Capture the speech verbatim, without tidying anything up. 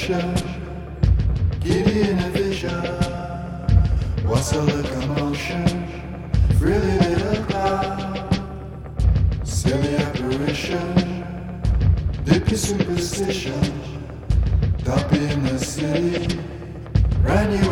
apparition, giddy in a vision. What's a locomotion? Really little cloud, silly apparition, dippy superstition, dumpy in the city, brand new